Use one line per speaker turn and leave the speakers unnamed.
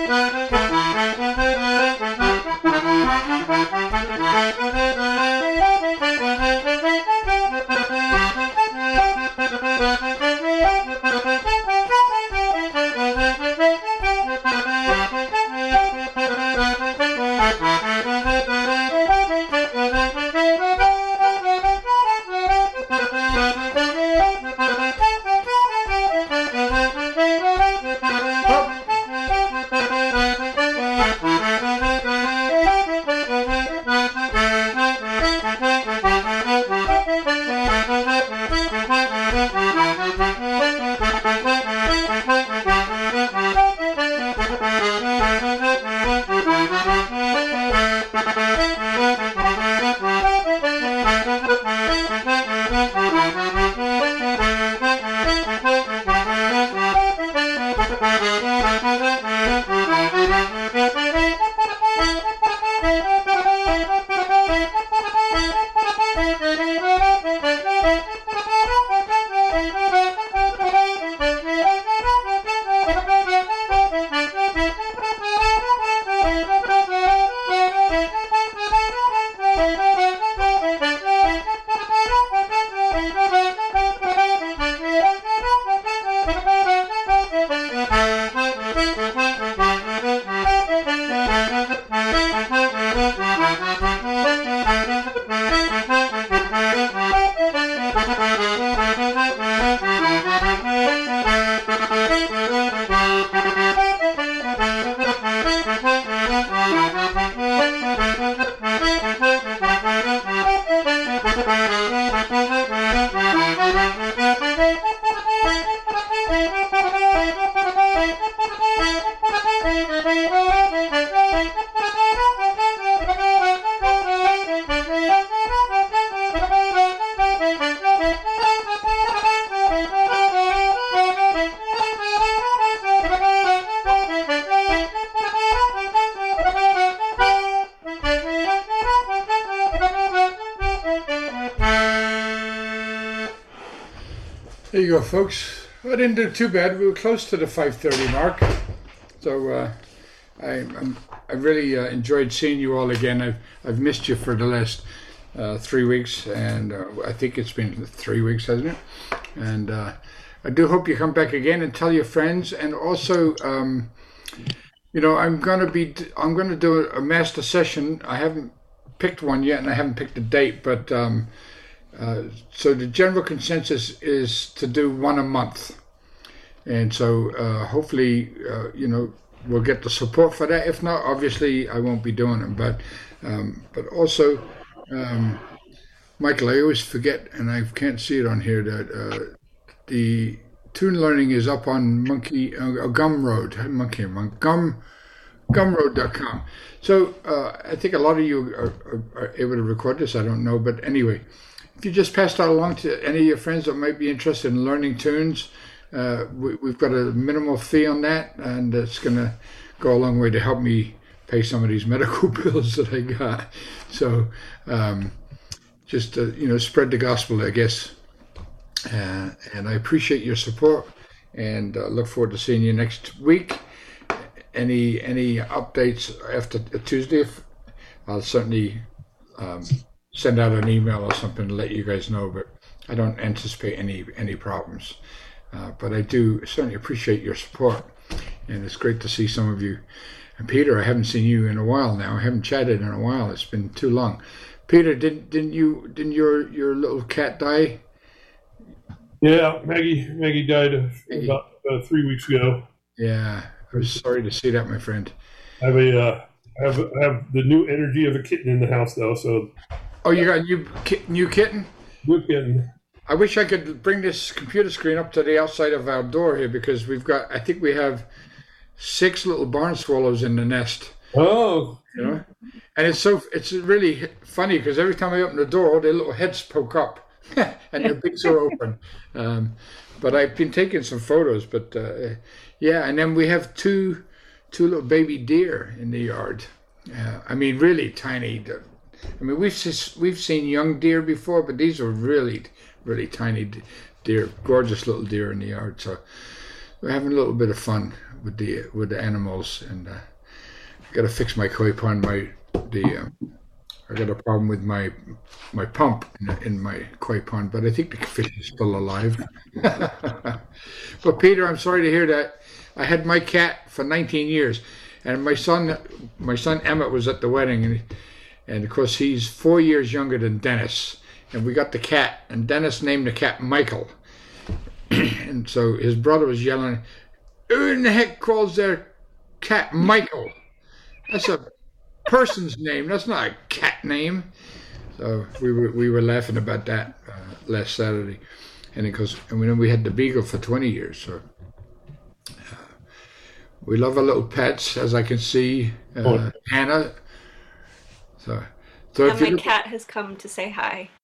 There you go, folks. I didn't do too bad. We were close to the 5:30 mark. So I really enjoyed seeing you all again. I've missed you for the last 3 weeks, and I think it's been 3 weeks, hasn't it? And I do hope you come back again and tell your friends. And also, you know, I'm gonna do a master session. I haven't picked one yet, and I haven't picked a date, but. So the general consensus is to do one a month, and so hopefully you know, we'll get the support for that. If not, obviously I won't be doing them. But also, Michael, I always forget, and I can't see it on here, that the Tune Learning is up on Gumroad.com. So I think a lot of you are able to record this. I don't know, but anyway. If you just pass that along to any of your friends that might be interested in learning tunes, we've got a minimal fee on that, and it's going to go a long way to help me pay some of these medical bills that I got. So just you know, spread the gospel, I guess. And I appreciate your support, and look forward to seeing you next week. Any updates after Tuesday, I'll certainly send out an email or something to let you guys know, but I don't anticipate any problems. But I do certainly appreciate your support, and it's great to see some of you. And Peter, I haven't seen you in a while now. I haven't chatted in a while. It's been too long. Peter, didn't your little cat die?
Yeah, Maggie died about 3 weeks ago.
Yeah, I was sorry to see that, my friend.
I have the new energy of a kitten in the house, though. So.
Oh, you got a new kitten?
New kitten.
I wish I could bring this computer screen up to the outside of our door here, because I think we have 6 little barn swallows in the nest.
Oh.
You know? And it's really funny, because every time I open the door, their little heads poke up and their beaks are open. But I've been taking some photos, but yeah, and then we have two little baby deer in the yard. I mean, really tiny. I mean, we've seen young deer before, but these are really, really tiny deer, gorgeous little deer in the yard. So we're having a little bit of fun with the animals, and got to fix my koi pond. I got a problem with my pump in my koi pond, but I think the fish is still alive. But Peter, I'm sorry to hear that. I had my cat for 19 years, and my son Emmett was at the wedding, and of course he's 4 years younger than Dennis, and we got the cat, and Dennis named the cat Michael, and so his brother was yelling, "Who in the heck calls their cat Michael? That's a person's name. That's not a cat name." So we were laughing about that last Saturday, and we had the beagle for 20 years. So we love our little pets, as I can see, Hannah. So
And my cat has come to say hi.